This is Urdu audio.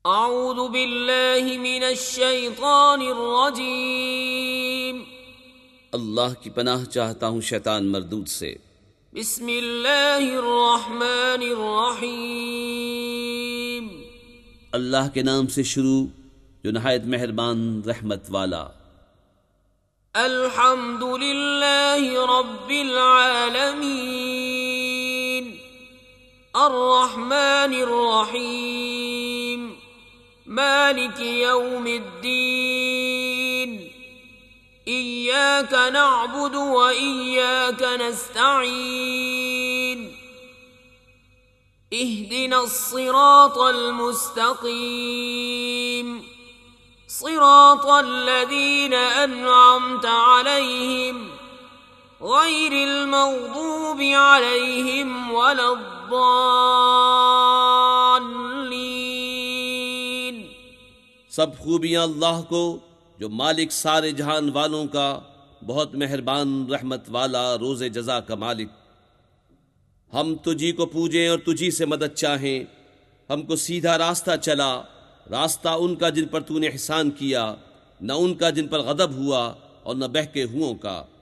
اعوذ باللہ من الشیطان الرجیم، اللہ کی پناہ چاہتا ہوں شیطان مردود سے۔ بسم اللہ الرحمن الرحیم، اللہ کے نام سے شروع جو نہایت مہربان رحمت والا۔ الحمد للہ رب العالمین، الرحمن الرحیم، مالک یوم الدین، ایاک نعبد و ایاک نستعین، اہدنا الصراط المستقیم، صراط الذین انعمت علیہم غیر المغضوب علیہم ولا الضالین۔ سب خوبیاں اللہ کو جو مالک سارے جہان والوں کا، بہت مہربان رحمت والا، روز جزا کا مالک۔ ہم تجھی کو پوجیں اور تجھی سے مدد چاہیں۔ ہم کو سیدھا راستہ چلا، راستہ ان کا جن پر تو نے احسان کیا، نہ ان کا جن پر غضب ہوا اور نہ بہکے ہوئوں کا۔